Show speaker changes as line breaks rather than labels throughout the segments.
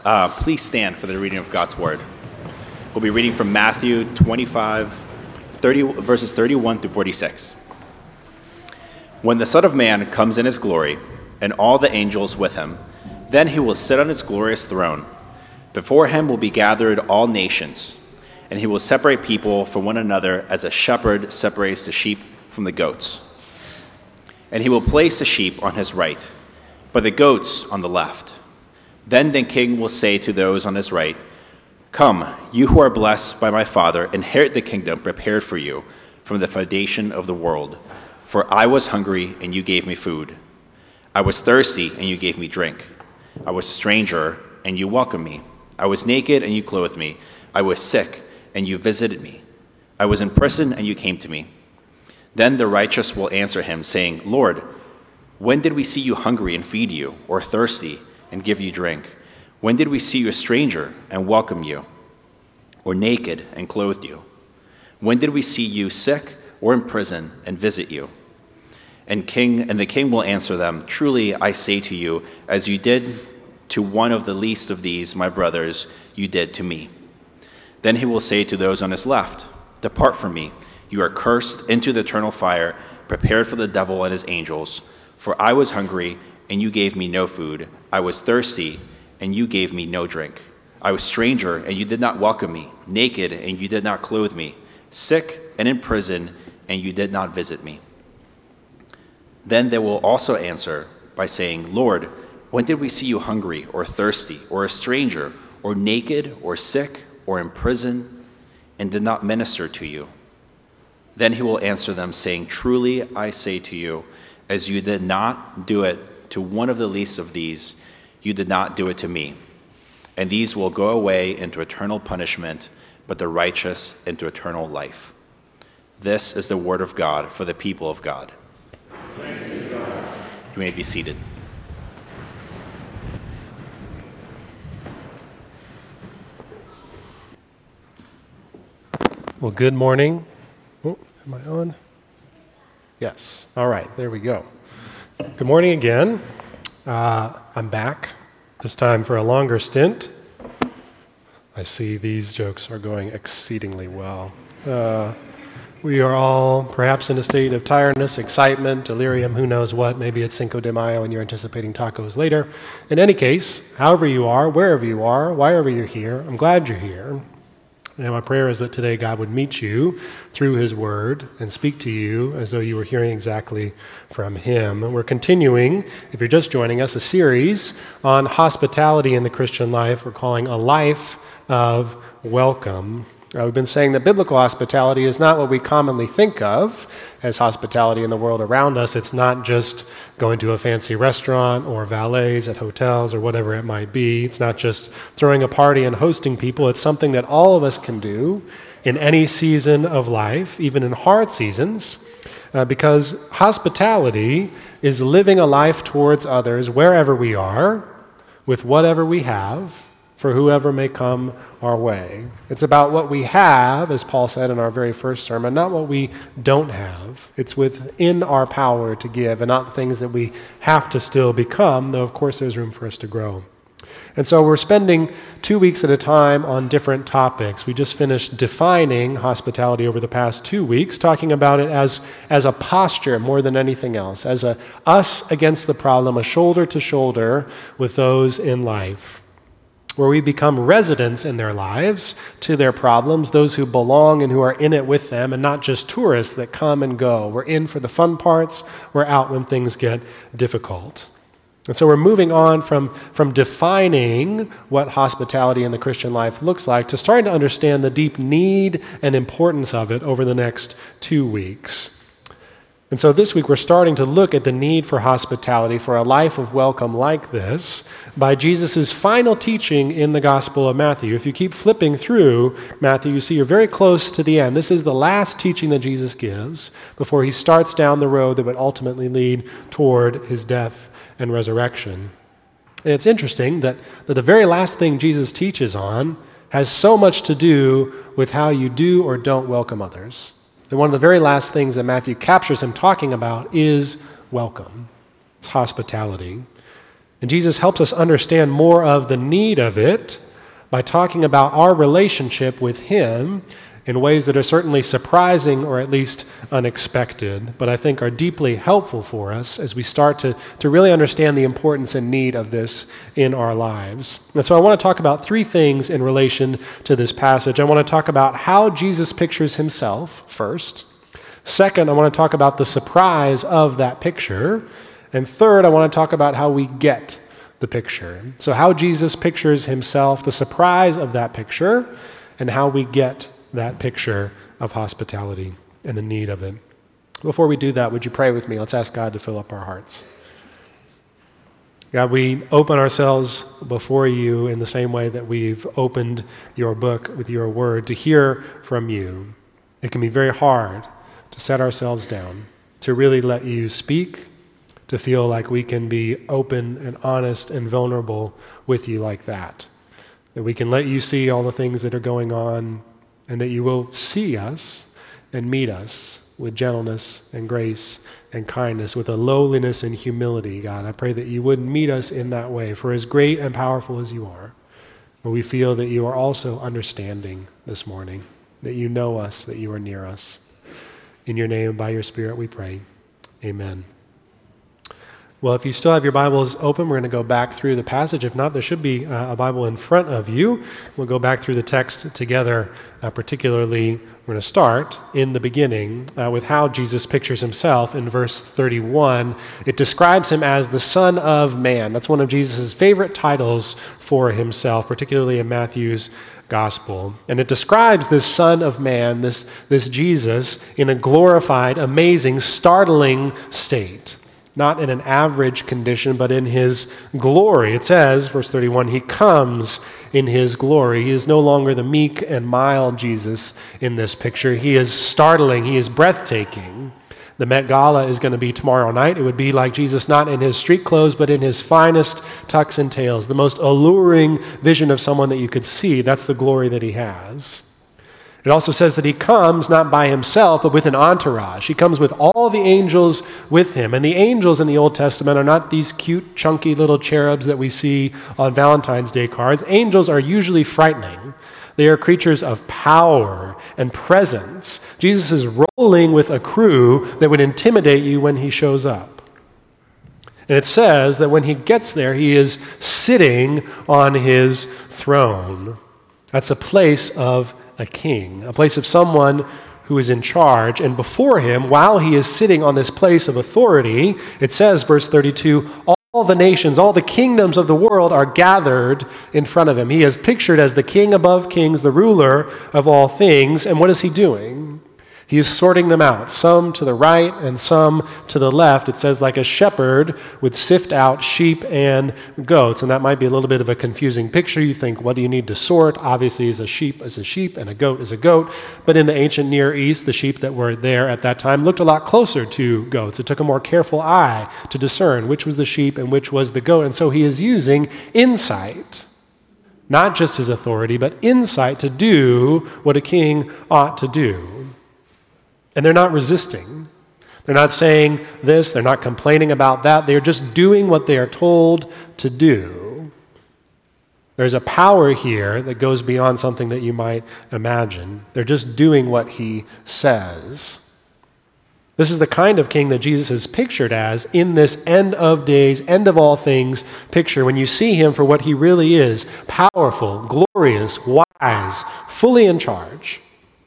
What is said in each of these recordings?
Please stand for the reading of God's Word. We'll be reading from Matthew verses 31 through 46. When the Son of Man comes in his glory, and all the angels with him, then he will sit on his glorious throne. Before him will be gathered all nations, and he will separate people from one another as a shepherd separates the sheep from the goats. And he will place the sheep on his right, but the goats on the left. Then the king will say to those on his right, "Come, you who are blessed by my Father, inherit the kingdom prepared for you from the foundation of the world. For I was hungry, and you gave me food. I was thirsty, and you gave me drink. I was a stranger, and you welcomed me. I was naked, and you clothed me. I was sick, and you visited me. I was in prison, and you came to me." Then the righteous will answer him, saying, "Lord, when did we see you hungry and feed you, or thirsty and give you drink? When did we see you a stranger and welcome you, or naked and clothed you? When did we see you sick or in prison and visit you?" And the king will answer them, "Truly I say to you, as you did to one of the least of these, my brothers, you did to me." Then he will say to those on his left, "Depart from me, you are cursed, into the eternal fire, prepared for the devil and his angels. For I was hungry, and you gave me no food. I was thirsty, and you gave me no drink. I was stranger, and you did not welcome me, naked, and you did not clothe me, sick and in prison, and you did not visit me." Then they will also answer by saying, "Lord, when did we see you hungry or thirsty or a stranger or naked or sick or in prison and did not minister to you?" Then he will answer them, saying, "Truly I say to you, as you did not do it to one of the least of these, you did not do it to me. And these will go away into eternal punishment, but the righteous into eternal life." This is the word of God for the people of God. Thanks be to God. You may be seated.
Well, good morning. Oh, am I on? Yes. All right, there we go. Good morning again. I'm back, this time for a longer stint. I see these jokes are going exceedingly well. We are all perhaps in a state of tiredness, excitement, delirium, who knows what. Maybe it's Cinco de Mayo and you're anticipating tacos later. In any case, however you are, wherever you are, wherever you're here, I'm glad you're here. And my prayer is that today God would meet you through his word and speak to you as though you were hearing exactly from him. We're continuing, if you're just joining us, a series on hospitality in the Christian life we're calling A Life of Welcome. We've been saying that biblical hospitality is not what we commonly think of as hospitality in the world around us. It's not just going to a fancy restaurant or valets at hotels or whatever it might be. It's not just throwing a party and hosting people. It's something that all of us can do in any season of life, even in hard seasons, because hospitality is living a life towards others wherever we are, with whatever we have, for whoever may come our way. It's about what we have, as Paul said in our very first sermon, not what we don't have. It's within our power to give and not things that we have to still become, though of course there's room for us to grow. And so we're spending 2 weeks at a time on different topics. We just finished defining hospitality over the past 2 weeks, talking about it as a posture more than anything else, as a us against the problem, a shoulder to shoulder with those in life, where we become residents in their lives to their problems, those who belong and who are in it with them, and not just tourists that come and go. We're in for the fun parts, we're out when things get difficult. And so we're moving on from defining what hospitality in the Christian life looks like to starting to understand the deep need and importance of it over the next 2 weeks. And so this week we're starting to look at the need for hospitality, for a life of welcome like this, by Jesus' final teaching in the Gospel of Matthew. If you keep flipping through Matthew, you see you're very close to the end. This is the last teaching that Jesus gives before he starts down the road that would ultimately lead toward his death and resurrection. And it's interesting that the very last thing Jesus teaches on has so much to do with how you do or don't welcome others. And one of the very last things that Matthew captures him talking about is welcome. It's hospitality. And Jesus helps us understand more of the need of it by talking about our relationship with him in ways that are certainly surprising or at least unexpected, but I think are deeply helpful for us as we start to really understand the importance and need of this in our lives. And so I want to talk about three things in relation to this passage. I want to talk about how Jesus pictures himself first. Second, I want to talk about the surprise of that picture. And third, I want to talk about how we get the picture. So how Jesus pictures himself, the surprise of that picture, and how we get that picture of hospitality and the need of it. Before we do that, would you pray with me? Let's ask God to fill up our hearts. God, we open ourselves before you in the same way that we've opened your book with your word to hear from you. It can be very hard to set ourselves down, to really let you speak, to feel like we can be open and honest and vulnerable with you like that we can let you see all the things that are going on, and that you will see us and meet us with gentleness and grace and kindness, with a lowliness and humility, God. I pray that you would meet us in that way, for as great and powerful as you are, we feel that you are also understanding this morning, that you know us, that you are near us. In your name, by your Spirit, we pray. Amen. Well, if you still have your Bibles open, we're going to go back through the passage. If not, there should be a Bible in front of you. We'll go back through the text together. Particularly, we're going to start in the beginning with how Jesus pictures himself in verse 31. It describes him as the Son of Man. That's one of Jesus' favorite titles for himself, particularly in Matthew's Gospel. And it describes this Son of Man, this Jesus, in a glorified, amazing, startling state. Not in an average condition, but in his glory. It says, verse 31, he comes in his glory. He is no longer the meek and mild Jesus in this picture. He is startling. He is breathtaking. The Met Gala is going to be tomorrow night. It would be like Jesus not in his street clothes, but in his finest tucks and tails, the most alluring vision of someone that you could see. That's the glory that he has. It also says that he comes not by himself, but with an entourage. He comes with all the angels with him. And the angels in the Old Testament are not these cute, chunky little cherubs that we see on Valentine's Day cards. Angels are usually frightening. They are creatures of power and presence. Jesus is rolling with a crew that would intimidate you when he shows up. And it says that when he gets there, he is sitting on his throne. That's a place of a king, a place of someone who is in charge. And before him, while he is sitting on this place of authority, it says, verse 32, all the nations, all the kingdoms of the world are gathered in front of him. He is pictured as the king above kings, the ruler of all things. And what is he doing? He is sorting them out, some to the right and some to the left. It says like a shepherd would sift out sheep and goats. And that might be a little bit of a confusing picture. You think, what do you need to sort? Obviously, a sheep is a sheep and a goat is a goat. But in the ancient Near East, the sheep that were there at that time looked a lot closer to goats. It took a more careful eye to discern which was the sheep and which was the goat. And so he is using insight, not just his authority, but insight to do what a king ought to do. And they're not resisting. They're not saying this. They're not complaining about that. They're just doing what they are told to do. There's a power here that goes beyond something that you might imagine. They're just doing what he says. This is the kind of king that Jesus is pictured as in this end of days, end of all things picture. When you see him for what he really is, powerful, glorious, wise, fully in charge.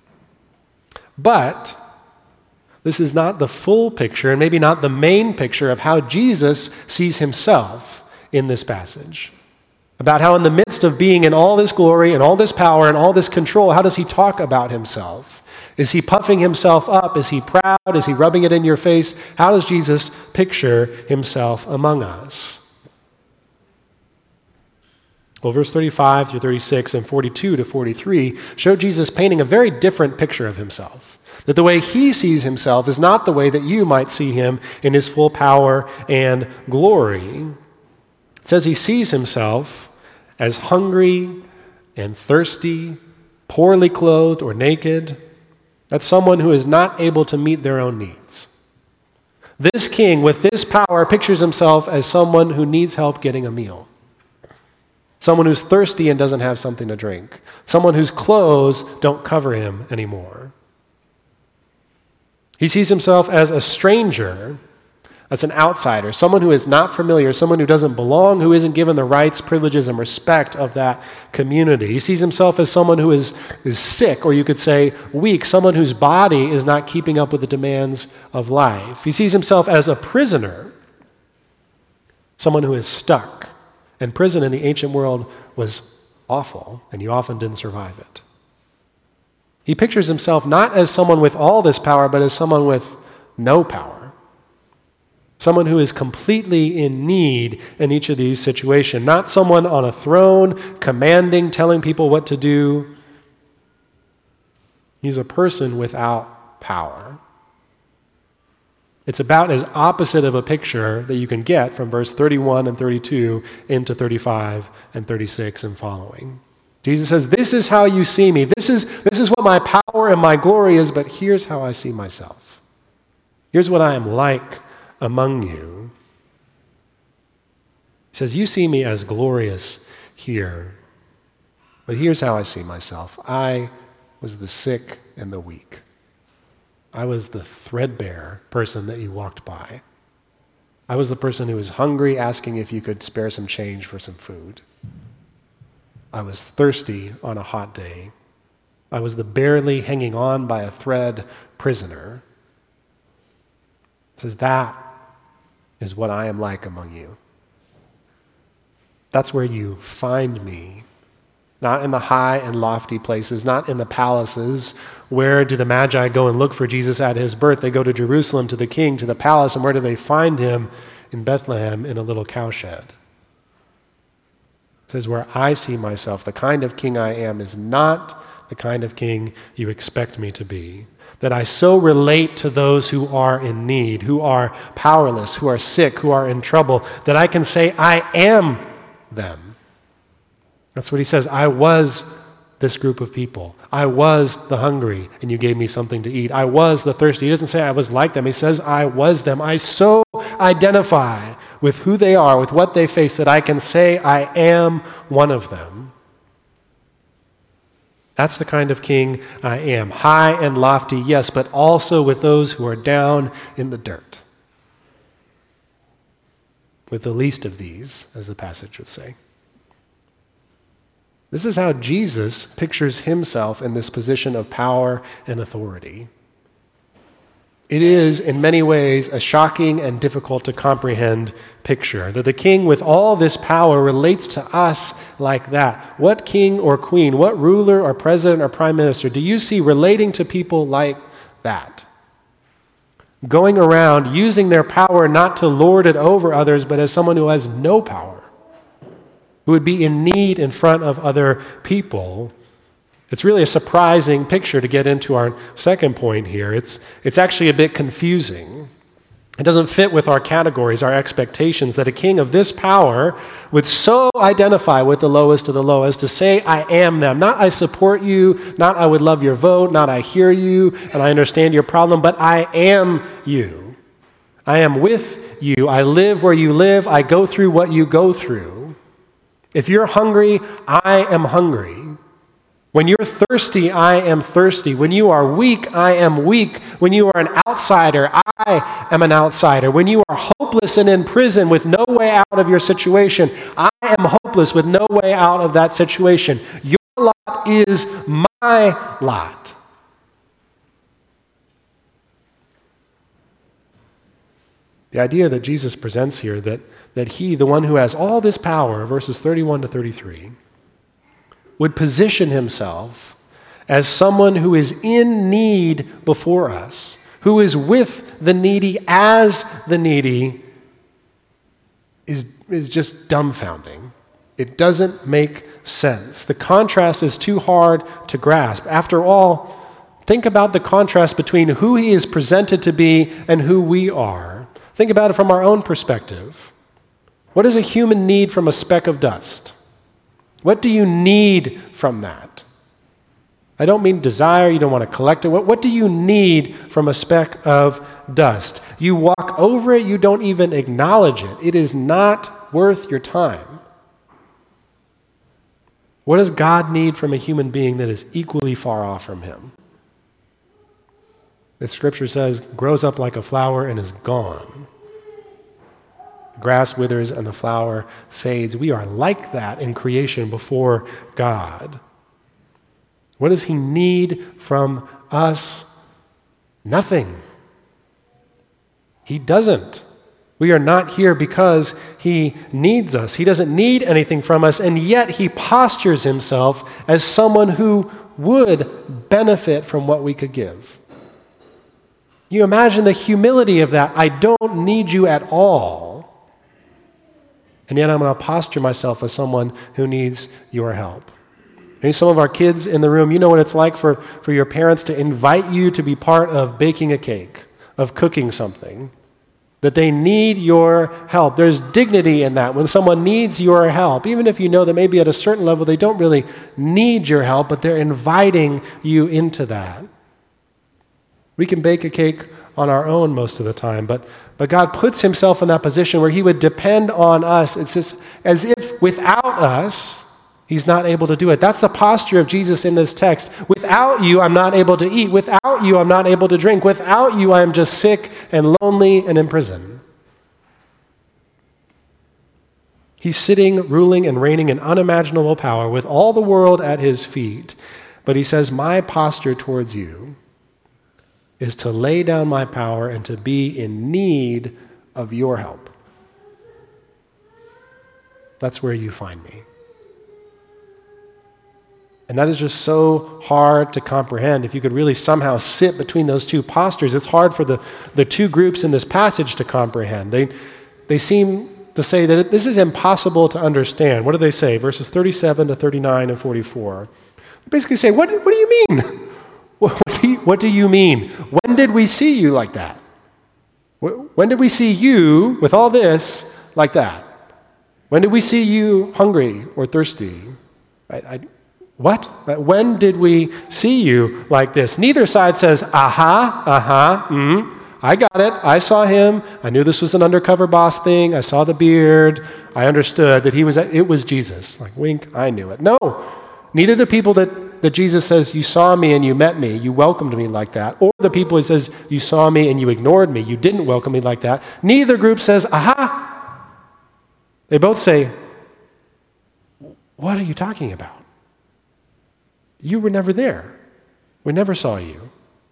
But this is not the full picture, and maybe not the main picture of how Jesus sees himself in this passage. About how in the midst of being in all this glory and all this power and all this control, how does he talk about himself? Is he puffing himself up? Is he proud? Is he rubbing it in your face? How does Jesus picture himself among us? Well, verse 35 through 36 and 42 to 43 show Jesus painting a very different picture of himself. That the way he sees himself is not the way that you might see him in his full power and glory. It says he sees himself as hungry and thirsty, poorly clothed or naked. That's someone who is not able to meet their own needs. This king with this power pictures himself as someone who needs help getting a meal. Someone who's thirsty and doesn't have something to drink. Someone whose clothes don't cover him anymore. He sees himself as a stranger, as an outsider, someone who is not familiar, someone who doesn't belong, who isn't given the rights, privileges, and respect of that community. He sees himself as someone who is sick, or you could say weak, someone whose body is not keeping up with the demands of life. He sees himself as a prisoner, someone who is stuck. And prison in the ancient world was awful, and you often didn't survive it. He pictures himself not as someone with all this power, but as someone with no power. Someone who is completely in need in each of these situations. Not someone on a throne, commanding, telling people what to do. He's a person without power. It's about as opposite of a picture that you can get from verse 31 and 32 into 35 and 36 and following. Jesus says, this is how you see me. This is what my power and my glory is, but here's how I see myself. Here's what I am like among you. He says, you see me as glorious here, but here's how I see myself. I was the sick and the weak. I was the threadbare person that you walked by. I was the person who was hungry, asking if you could spare some change for some food. I was thirsty on a hot day. I was the barely hanging on by a thread prisoner. It says, that is what I am like among you. That's where you find me. Not in the high and lofty places, not in the palaces. Where do the Magi go and look for Jesus at his birth? They go to Jerusalem, to the king, to the palace. And where do they find him? In Bethlehem, in a little cowshed. It says, where I see myself, the kind of king I am is not the kind of king you expect me to be. That I so relate to those who are in need, who are powerless, who are sick, who are in trouble, that I can say, I am them. That's what he says. I was this group of people. I was the hungry, and you gave me something to eat. I was the thirsty. He doesn't say I was like them. He says I was them. I so identify with who they are, with what they face, that I can say I am one of them. That's the kind of king I am. High and lofty, yes, but also with those who are down in the dirt. With the least of these, as the passage would say. This is how Jesus pictures himself in this position of power and authority. It is, in many ways, a shocking and difficult to comprehend picture, that the king with all this power relates to us like that. What king or queen, what ruler or president or prime minister do you see relating to people like that? Going around using their power not to lord it over others, but as someone who has no power, who would be in need in front of other people. It's really a surprising picture to get into our second point here. It's actually a bit confusing. It doesn't fit with our categories, our expectations, that a king of this power would so identify with the lowest of the low as to say, I am them. Not I support you, not I would love your vote, not I hear you and I understand your problem, but I am you. I am with you. I live where you live. I go through what you go through. If you're hungry, I am hungry. When you're thirsty, I am thirsty. When you are weak, I am weak. When you are an outsider, I am an outsider. When you are hopeless and in prison with no way out of your situation, I am hopeless with no way out of that situation. Your lot is my lot. The idea that Jesus presents here, that he, the one who has all this power, verses 31 to 33, would position himself as someone who is in need before us, who is with the needy as the needy, is just dumbfounding. It doesn't make sense. The contrast is too hard to grasp. After all, think about the contrast between who he is presented to be and who we are. Think about it from our own perspective. What does a human need from a speck of dust? What do you need from that? I don't mean desire, you don't want to collect it. What do you need from a speck of dust? You walk over it, you don't even acknowledge it. It is not worth your time. What does God need from a human being that is equally far off from him? The scripture says, grows up like a flower and is gone. The grass withers and the flower fades. We are like that in creation before God. What does he need from us? Nothing. He doesn't. We are not here because he needs us. He doesn't need anything from us, and yet he postures himself as someone who would benefit from what we could give. You imagine the humility of that. I don't need you at all, and yet I'm going to posture myself as someone who needs your help. Maybe some of our kids in the room, you know what it's like for your parents to invite you to be part of baking a cake, of cooking something, that they need your help. There's dignity in that when someone needs your help, even if you know that maybe at a certain level they don't really need your help, but they're inviting you into that. We can bake a cake on our own most of the time, but God puts himself in that position where he would depend on us. It's just as if without us, he's not able to do it. That's the posture of Jesus in this text. Without you, I'm not able to eat. Without you, I'm not able to drink. Without you, I am just sick and lonely and in prison. He's sitting, ruling, and reigning in unimaginable power with all the world at his feet. But he says, my posture towards you is to lay down my power and to be in need of your help. That's where you find me. And that is just so hard to comprehend. If you could really somehow sit between those two postures, it's hard for the two groups in this passage to comprehend. They seem to say that this is impossible to understand. What do they say? Verses 37 to 39 and 44. They basically say, what do you mean? What do you mean? When did we see you like that? When did we see you with all this like that? When did we see you hungry or thirsty? What? When did we see you like this? Neither side says, I got it. I saw him. I knew this was an undercover boss thing. I saw the beard. I understood that it was Jesus. Like, wink, I knew it. No, neither the people that Jesus says, you saw me and you met me, you welcomed me like that, or the people he says, you saw me and you ignored me, you didn't welcome me like that. Neither group says, aha. They both say, what are you talking about? You were never there. We never saw you.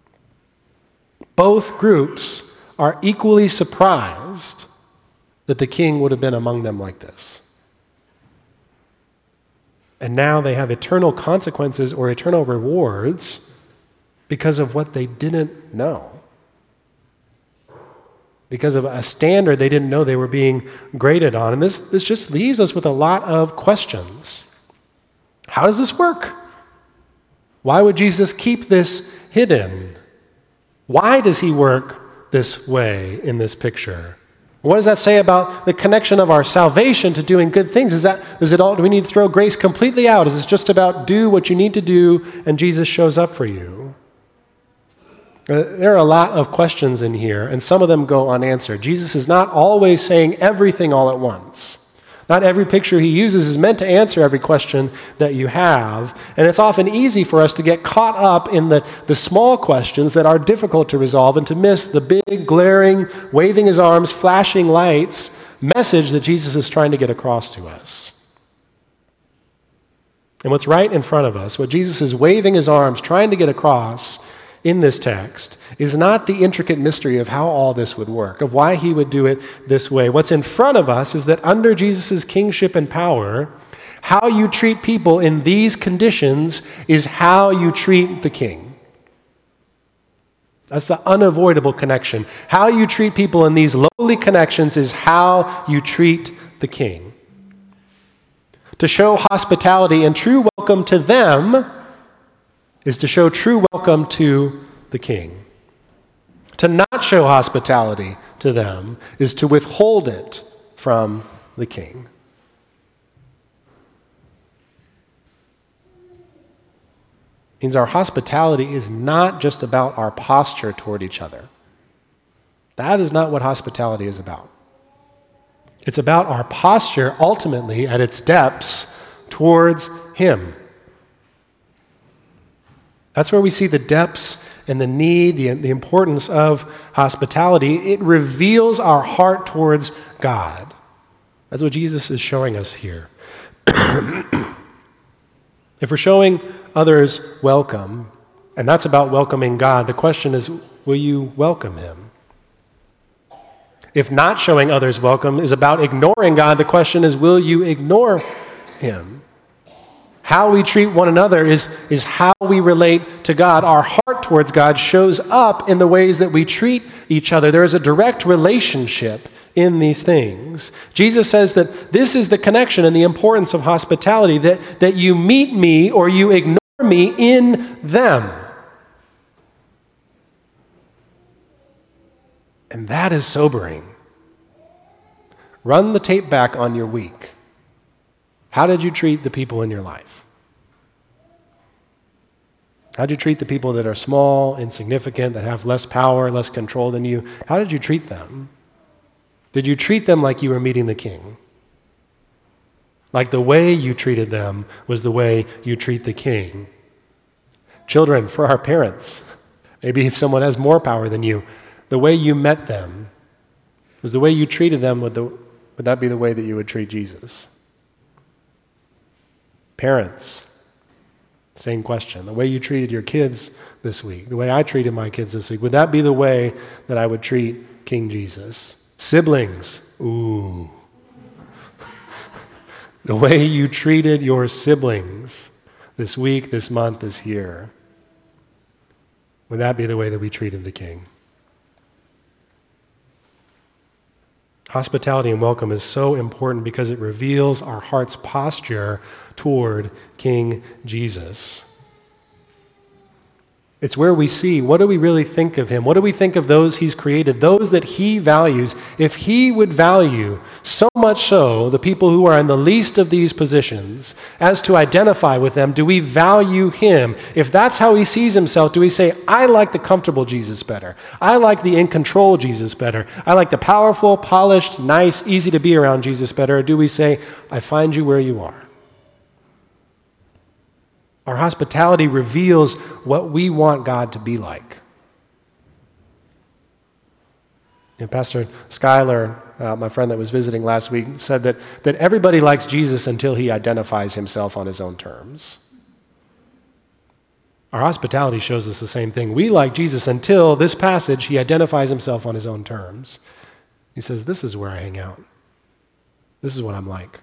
Both groups are equally surprised that the king would have been among them like this. And now they have eternal consequences or eternal rewards because of what they didn't know. Because of a standard they didn't know they were being graded on. And this just leaves us with a lot of questions. How does this work? Why would Jesus keep this hidden? Why does he work this way in this picture? What does that say about the connection of our salvation to doing good things? Do we need to throw grace completely out? Is it just about do what you need to do and Jesus shows up for you? There are a lot of questions in here, and some of them go unanswered. Jesus is not always saying everything all at once. Not every picture he uses is meant to answer every question that you have. And it's often easy for us to get caught up in the small questions that are difficult to resolve and to miss the big, glaring, waving his arms, flashing lights message that Jesus is trying to get across to us. And what's right in front of us, what Jesus is waving his arms, trying to get across in this text, is not the intricate mystery of how all this would work, of why he would do it this way. What's in front of us is that under Jesus' kingship and power, how you treat people in these conditions is how you treat the king. That's the unavoidable connection. How you treat people in these lowly connections is how you treat the king. To show hospitality and true welcome to them is to show true welcome to the king. To not show hospitality to them is to withhold it from the king. means our hospitality is not just about our posture toward each other. That is not what hospitality is about. It's about our posture ultimately at its depths towards Him. That's where we see the depths and the need, the importance of hospitality. It reveals our heart towards God. That's what Jesus is showing us here. If we're showing others welcome, and that's about welcoming God, the question is, will you welcome Him? If not showing others welcome is about ignoring God, the question is, will you ignore Him? How we treat one another is how we relate to God. Our heart towards God shows up in the ways that we treat each other. There is a direct relationship in these things. Jesus says that this is the connection and the importance of hospitality, that you meet me or you ignore me in them. And that is sobering. Run the tape back on your week. How did you treat the people in your life? How did you treat the people that are small, insignificant, that have less power, less control than you? How did you treat them? Did you treat them like you were meeting the King? Like the way you treated them was the way you treat the King? Children, for our parents, maybe if someone has more power than you, the way you met them was the way you treated them, would that be the way that you would treat Jesus? Parents, same question. The way you treated your kids this week, the way I treated my kids this week, would that be the way that I would treat King Jesus? Siblings, ooh. The way you treated your siblings this week, this month, this year, would that be the way that we treated the King? Hospitality and welcome is so important because it reveals our heart's posture toward King Jesus. It's where we see, what do we really think of Him? What do we think of those He's created, those that He values? If He would value so much so the people who are in the least of these positions as to identify with them, do we value Him? If that's how He sees Himself, do we say, I like the comfortable Jesus better. I like the in-control Jesus better. I like the powerful, polished, nice, easy to be around Jesus better? Or do we say, I find you where you are? Our hospitality reveals what we want God to be like. And Pastor Schuyler, my friend that was visiting last week, said that everybody likes Jesus until he identifies himself on his own terms. Our hospitality shows us the same thing. We like Jesus until this passage, he identifies himself on his own terms. He says, this is where I hang out. This is what I'm like.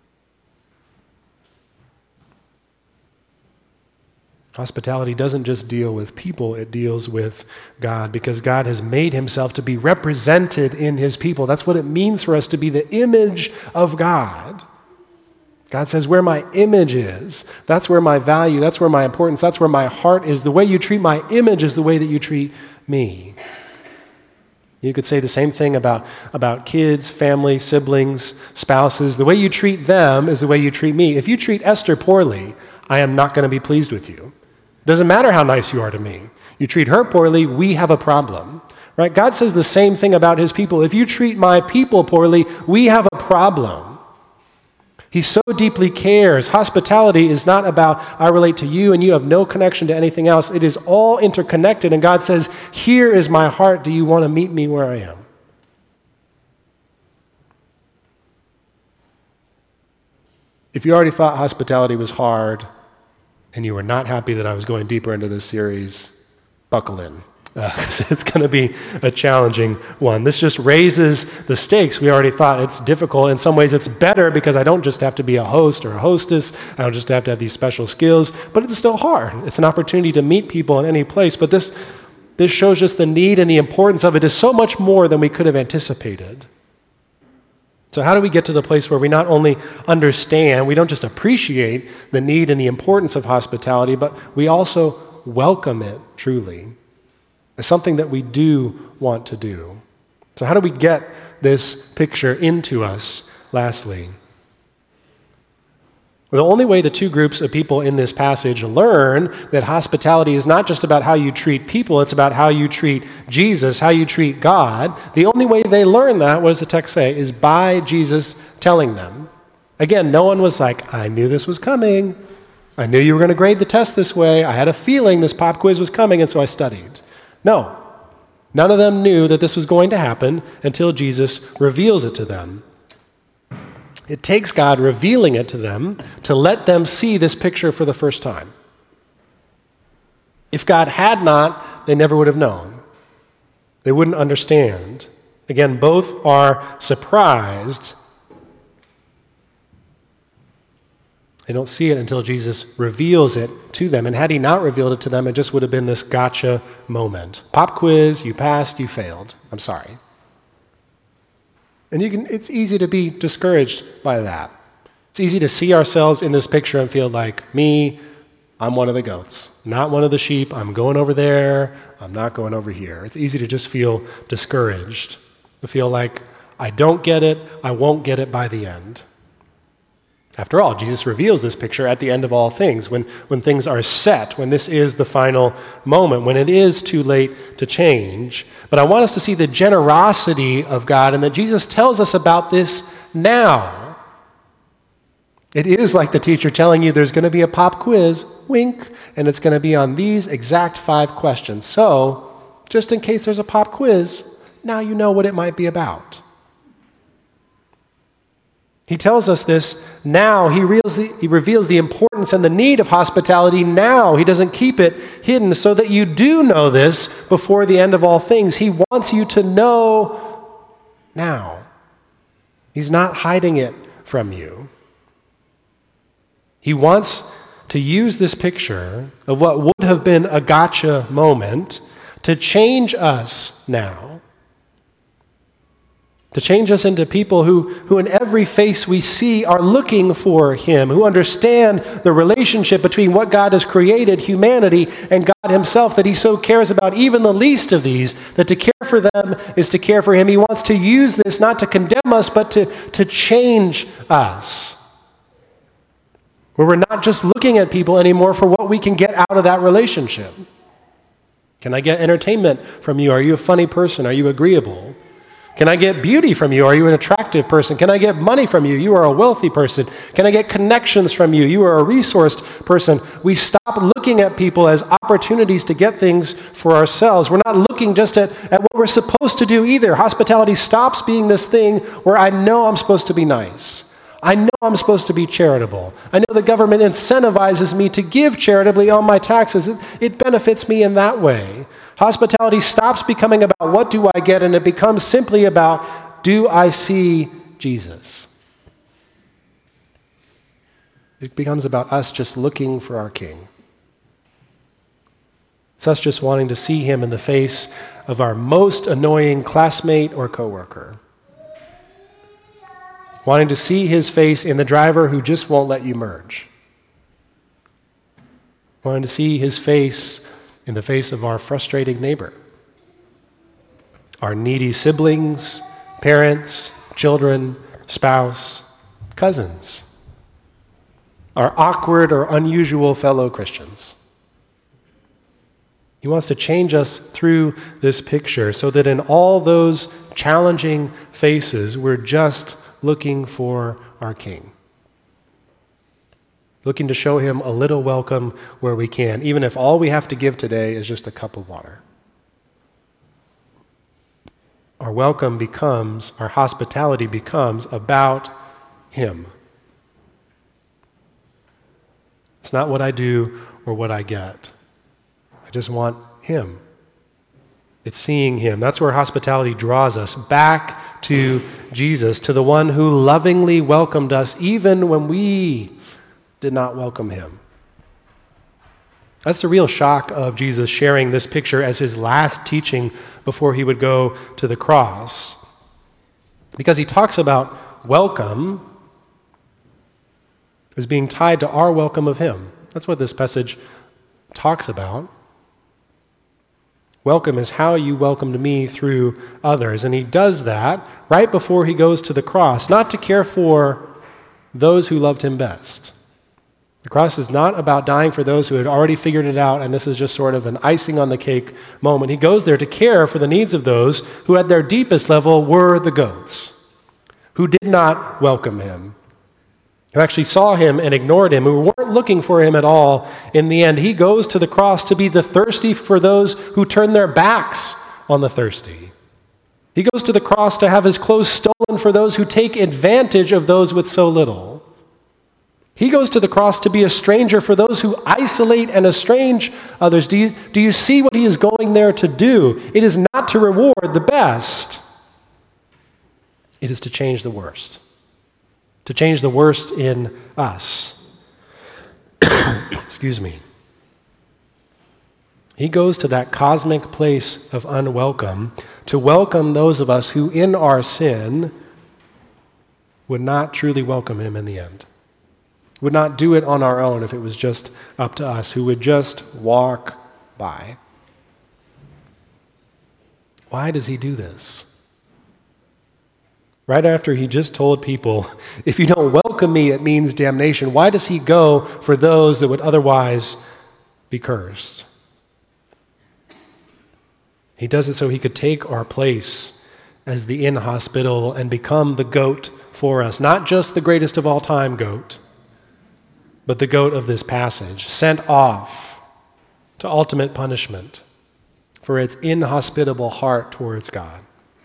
Hospitality doesn't just deal with people, it deals with God, because God has made Himself to be represented in His people. That's what it means for us to be the image of God. God says, where my image is, that's where my value, that's where my importance, that's where my heart is. The way you treat my image is the way that you treat me. You could say the same thing about kids, family, siblings, spouses. The way you treat them is the way you treat me. If you treat Esther poorly, I am not going to be pleased with you. Doesn't matter how nice you are to me. You treat her poorly, we have a problem. Right? God says the same thing about His people. If you treat my people poorly, we have a problem. He so deeply cares. Hospitality is not about, I relate to you and you have no connection to anything else. It is all interconnected. And God says, here is my heart. Do you want to meet me where I am? If you already thought hospitality was hard and you were not happy that I was going deeper into this series, buckle in. It's going to be a challenging one. This just raises the stakes. We already thought it's difficult. In some ways, it's better because I don't just have to be a host or a hostess. I don't just have to have these special skills, but it's still hard. It's an opportunity to meet people in any place. But this shows us the need and the importance of it is so much more than we could have anticipated. So how do we get to the place where we not only understand, we don't just appreciate the need and the importance of hospitality, but we also welcome it truly? It's something that we do want to do. So how do we get this picture into us, lastly? The only way the two groups of people in this passage learn that hospitality is not just about how you treat people, it's about how you treat Jesus, how you treat God. The only way they learn that, what does the text say, is by Jesus telling them. Again, no one was like, I knew this was coming. I knew you were going to grade the test this way. I had a feeling this pop quiz was coming, and so I studied. No, none of them knew that this was going to happen until Jesus reveals it to them. It takes God revealing it to them to let them see this picture for the first time. If God had not, they never would have known. They wouldn't understand. Again, both are surprised. They don't see it until Jesus reveals it to them. And had he not revealed it to them, it just would have been this gotcha moment. Pop quiz, you passed, you failed. I'm sorry. And it's easy to be discouraged by that. It's easy to see ourselves in this picture and feel like, me, I'm one of the goats, not one of the sheep. I'm going over there. I'm not going over here. It's easy to just feel discouraged, to feel like I don't get it. I won't get it by the end. After all, Jesus reveals this picture at the end of all things, when things are set, when this is the final moment, when it is too late to change. But I want us to see the generosity of God and that Jesus tells us about this now. It is like the teacher telling you there's going to be a pop quiz, wink, and it's going to be on these exact 5 questions. So, just in case there's a pop quiz, now you know what it might be about. He tells us this now. He reveals the importance and the need of hospitality now. He doesn't keep it hidden so that you do know this before the end of all things. He wants you to know now. He's not hiding it from you. He wants to use this picture of what would have been a gotcha moment to change us now. To change us into people who in every face we see are looking for him, who understand the relationship between what God has created, humanity, and God himself, that he so cares about even the least of these, that to care for them is to care for him. He wants to use this not to condemn us, but to change us. Where we're not just looking at people anymore for what we can get out of that relationship. Can I get entertainment from you? Are you a funny person? Are you agreeable? Can I get beauty from you? Are you an attractive person? Can I get money from you? You are a wealthy person. Can I get connections from you? You are a resourced person. We stop looking at people as opportunities to get things for ourselves. We're not looking just at what we're supposed to do either. Hospitality stops being this thing where I know I'm supposed to be nice. I know I'm supposed to be charitable. I know the government incentivizes me to give charitably on my taxes. It benefits me in that way. Hospitality stops becoming about what do I get, and it becomes simply about do I see Jesus? It becomes about us just looking for our King. It's us just wanting to see him in the face of our most annoying classmate or coworker. Wanting to see his face in the driver who just won't let you merge. Wanting to see his face in the face of our frustrating neighbor. Our needy siblings, parents, children, spouse, cousins. Our awkward or unusual fellow Christians. He wants to change us through this picture so that in all those challenging faces, we're just looking for our King. Looking to show him a little welcome where we can, even if all we have to give today is just a cup of water. Our welcome becomes, our hospitality becomes about him. It's not what I do or what I get. I just want him. It's seeing him. That's where hospitality draws us back to Jesus, to the one who lovingly welcomed us even when we did not welcome him. That's the real shock of Jesus sharing this picture as his last teaching before he would go to the cross. Because he talks about welcome as being tied to our welcome of him. That's what this passage talks about. Welcome is how you welcomed me through others. And he does that right before he goes to the cross, not to care for those who loved him best, The cross is not about dying for those who had already figured it out, and this is just sort of an icing on the cake moment. He goes there to care for the needs of those who at their deepest level were the goats, who did not welcome him, who actually saw him and ignored him, who weren't looking for him at all in the end. He goes to the cross to be the thirsty for those who turn their backs on the thirsty. He goes to the cross to have his clothes stolen for those who take advantage of those with so little. He goes to the cross to be a stranger for those who isolate and estrange others. Do you see what he is going there to do? It is not to reward the best. It is to change the worst. To change the worst in us. Excuse me. He goes to that cosmic place of unwelcome to welcome those of us who in our sin would not truly welcome him in the end. Would not do it on our own if it was just up to us, who would just walk by. Why does he do this? Right after he just told people, if you don't welcome me, it means damnation. Why does he go for those that would otherwise be cursed? He does it so he could take our place as the inhospitable and become the goat for us. Not just the greatest of all time goat, but the goat of this passage, sent off to ultimate punishment for its inhospitable heart towards God.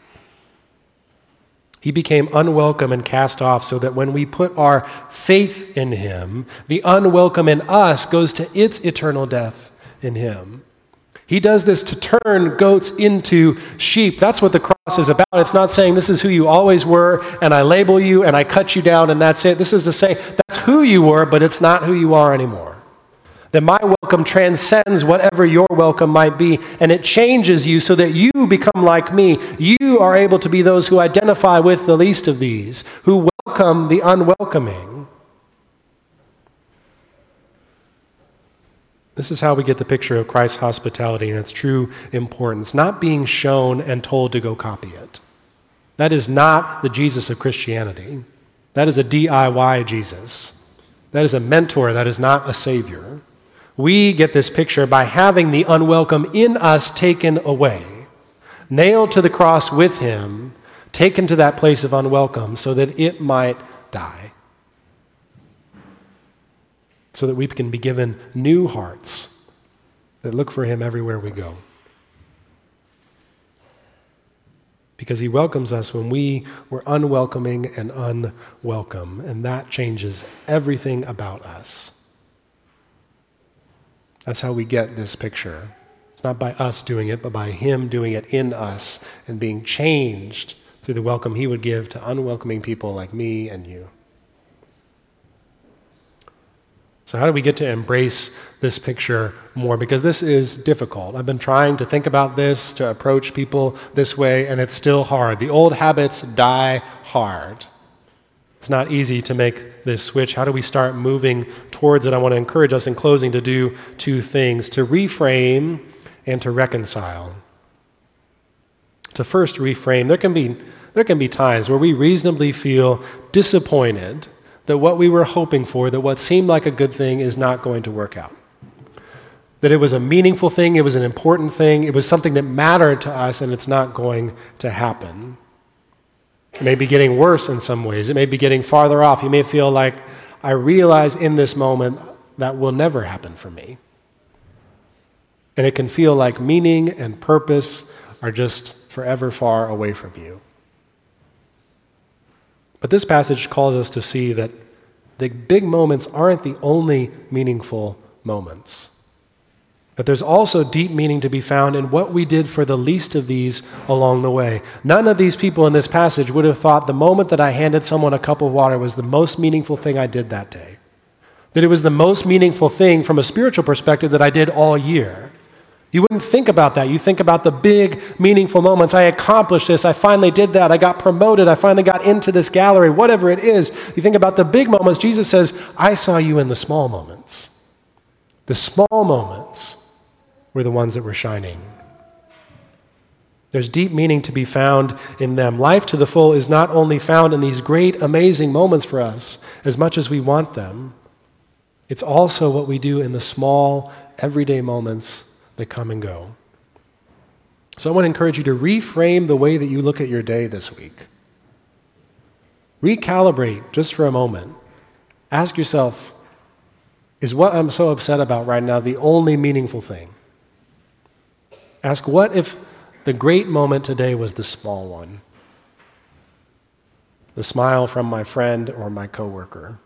He became unwelcome and cast off so that when we put our faith in him, the unwelcome in us goes to its eternal death in him. He does this to turn goats into sheep. That's what the cross is about. It's not saying this is who you always were, and I label you, and I cut you down, and that's it. This is to say that's who you were, but it's not who you are anymore. That my welcome transcends whatever your welcome might be, and it changes you so that you become like me. You are able to be those who identify with the least of these, who welcome the unwelcoming. This is how we get the picture of Christ's hospitality and its true importance, not being shown and told to go copy it. That is not the Jesus of Christianity. That is a DIY Jesus. That is a mentor. That is not a savior. We get this picture by having the unwelcome in us taken away, nailed to the cross with him, taken to that place of unwelcome so that it might die. So that we can be given new hearts that look for him everywhere we go. Because he welcomes us when we were unwelcoming and unwelcome, and that changes everything about us. That's how we get this picture. It's not by us doing it, but by him doing it in us and being changed through the welcome he would give to unwelcoming people like me and you. So how do we get to embrace this picture more? Because this is difficult. I've been trying to think about this, to approach people this way, and it's still hard. The old habits die hard. It's not easy to make this switch. How do we start moving towards it? I want to encourage us in closing to do two things: to reframe and to reconcile. To first reframe, there can be times where we reasonably feel disappointed that what we were hoping for, that what seemed like a good thing is not going to work out. That it was a meaningful thing, it was an important thing, it was something that mattered to us, and it's not going to happen. It may be getting worse in some ways. It may be getting farther off. You may feel like, I realize in this moment that will never happen for me. And it can feel like meaning and purpose are just forever far away from you. But this passage calls us to see that the big moments aren't the only meaningful moments. That there's also deep meaning to be found in what we did for the least of these along the way. None of these people in this passage would have thought the moment that I handed someone a cup of water was the most meaningful thing I did that day. That it was the most meaningful thing from a spiritual perspective that I did all year. You wouldn't think about that. You think about the big, meaningful moments. I accomplished this. I finally did that. I got promoted. I finally got into this gallery, whatever it is. You think about the big moments. Jesus says, I saw you in the small moments. The small moments were the ones that were shining. There's deep meaning to be found in them. Life to the full is not only found in these great, amazing moments for us, as much as we want them, It's also what we do in the small, everyday moments that come and go. So I want to encourage you to reframe the way that you look at your day this week. Recalibrate just for a moment. Ask yourself, is what I'm so upset about right now the only meaningful thing? Ask, what if the great moment today was the small one? The smile from my friend or my coworker.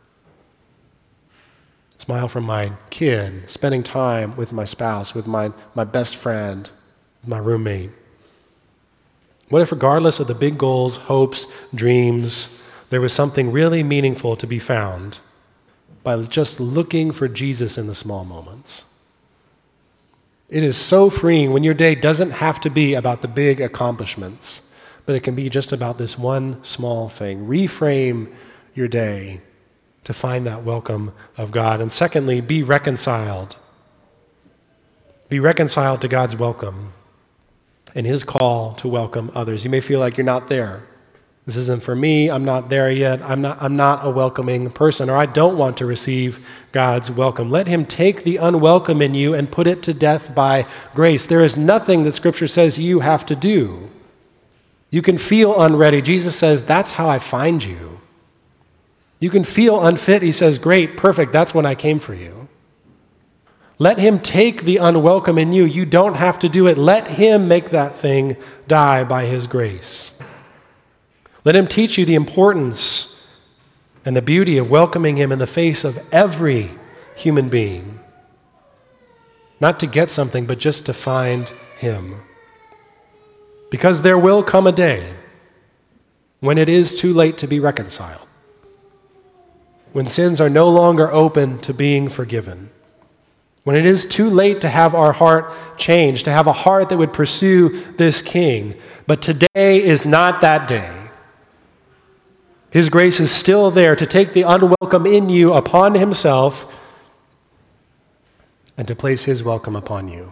Smile from my kid, spending time with my spouse, with my best friend, my roommate. What if regardless of the big goals, hopes, dreams, there was something really meaningful to be found by just looking for Jesus in the small moments? It is so freeing when your day doesn't have to be about the big accomplishments, but it can be just about this one small thing. Reframe your day to find that welcome of God. And secondly, be reconciled. Be reconciled to God's welcome and his call to welcome others. You may feel like you're not there. This isn't for me. I'm not there yet. I'm not a welcoming person, or I don't want to receive God's welcome. Let him take the unwelcome in you and put it to death by grace. There is nothing that Scripture says you have to do. You can feel unready. Jesus says, that's how I find you. You can feel unfit. He says, great, perfect. That's when I came for you. Let him take the unwelcome in you. You don't have to do it. Let him make that thing die by his grace. Let him teach you the importance and the beauty of welcoming him in the face of every human being. Not to get something, but just to find him. Because there will come a day when it is too late to be reconciled. When sins are no longer open to being forgiven. When it is too late to have our heart changed, to have a heart that would pursue this King. But today is not that day. His grace is still there to take the unwelcome in you upon himself and to place his welcome upon you.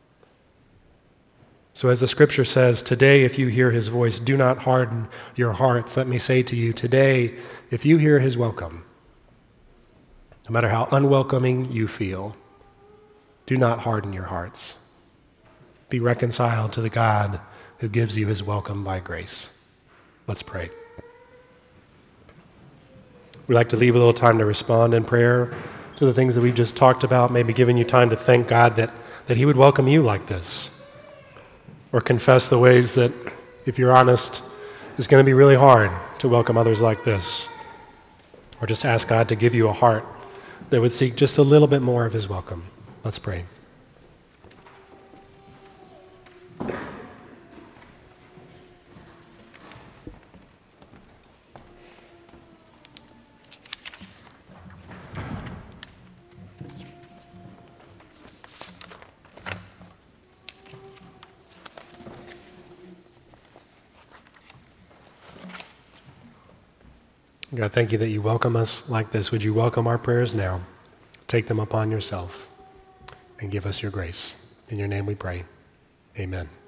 So as the Scripture says, today if you hear his voice, do not harden your hearts. Let me say to you, today if you hear his welcome, no matter how unwelcoming you feel, do not harden your hearts. Be reconciled to the God who gives you his welcome by grace. Let's pray. We'd like to leave a little time to respond in prayer to the things that we've just talked about, maybe giving you time to thank God that he would welcome you like this. Or confess the ways that, if you're honest, it's going to be really hard to welcome others like this. Or just ask God to give you a heart that would seek just a little bit more of his welcome. Let's pray. God, thank you that you welcome us like this. Would you welcome our prayers now? Take them upon yourself and give us your grace. In your name we pray. Amen.